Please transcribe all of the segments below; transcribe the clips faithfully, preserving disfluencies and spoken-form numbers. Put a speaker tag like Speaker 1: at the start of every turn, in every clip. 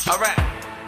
Speaker 1: Alright,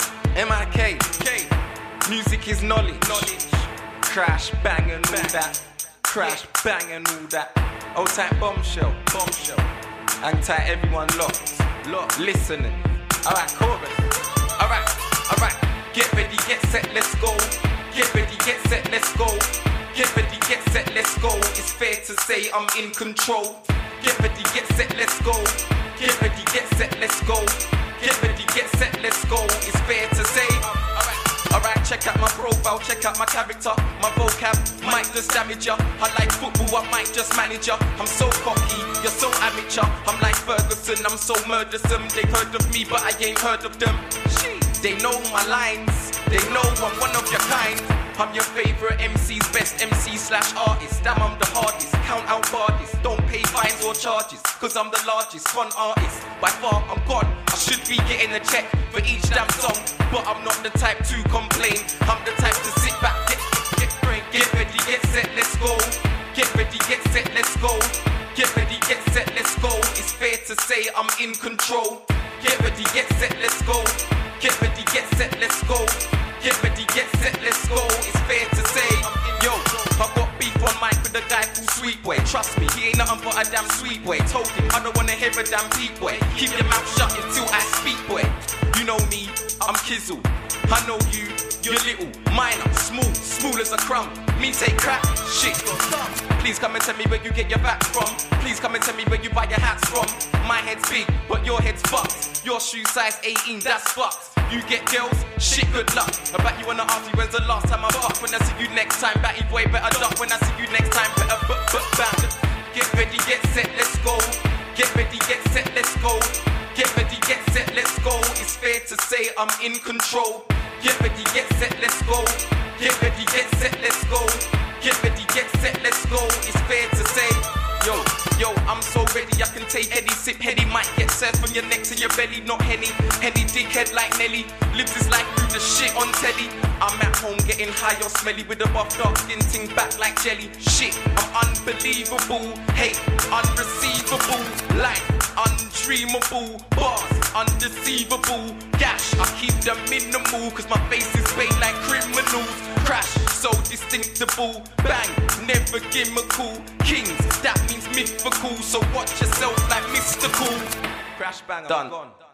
Speaker 1: M I K, K. Music is knowledge. knowledge. Crash, bang and all that. Crash, bang and all that. Old type bombshell, bombshell. Hang tight, everyone locked, locked, listening. Alright, chorus. Alright, alright. Get ready, get set, let's go. Get ready, get set, let's go. Get ready, get set, let's go. It's fair to say I'm in control. Get ready, get set, let's go. Get ready, get set, let's go. Get ready, get set, let's go. It's fair to say. Alright, alright, check out my profile, check out my character. My vocab might just damage ya. I like football, I might just manage ya. I'm so cocky, you're so amateur. I'm like Ferguson, I'm so murdersome. They've heard of me, but I ain't heard of them. They know my lines, they know I'm one of your kind. I'm your favorite M C's best M C slash artist. Damn, I'm the hardest, count out bodies. Don't pay fines or charges, cause I'm the largest fun artist. By far, I'm gone, I should be getting a check for each damn song. But I'm not the type to complain, I'm the type to sit back, get, get, get, get ready, get set, let's go. Get ready, get set, let's go. Get ready, get set, let's go. It's fair to say I'm in control. Get ready, get set, let's go. Get ready, get set, let's go. Get ready, get set, let's go. It's fair to say, yo, I got beef on mic with a guy called Sweet Boy. Trust me, he ain't nothing but a damn sweet boy. Told him I don't wanna hear a damn beat boy. Keep your mouth shut until I speak, boy. You know me, I'm Kizzle. I know you, you're little, minor, small, small as a crumb. Me take crap, shit. Please come and tell me where you get your back from. Please come and tell me where you buy your hats from. My head's big, but your head's fucked. Your shoe size eighteen, that's fucked. You get girls, shit, good luck. I bet you wanna ask me when's the last time I fucked. When I see you next time, batty boy, better duck. When I see you next time, better but but bang. Get ready, get set, let's go. Get ready, get set, let's go. Get ready, get set, let's go. It's fair to say I'm in control. Get ready, get set, let's go. Get ready, get set, let's go. Get ready, get set, let's go. It's fair to say, yo, yo, I'm so ready, I can take any sip, Henny might get served from your neck to your belly, not Henny. Henny dickhead like Nelly, lives his life through the shit on telly. I'm at home getting high or smelly with a buff dark skin ting back like jelly. Shit, I'm unbelievable, hey, unreceivable, life, undreamable, bars, undeceivable, gash, I keep them minimal, cause my face is paid like criminals. Crash, so distinctable, bang, never gimmickal. Kings, that means mythical, so watch yourself like mystical. Crash, bang, I'm done. Gone.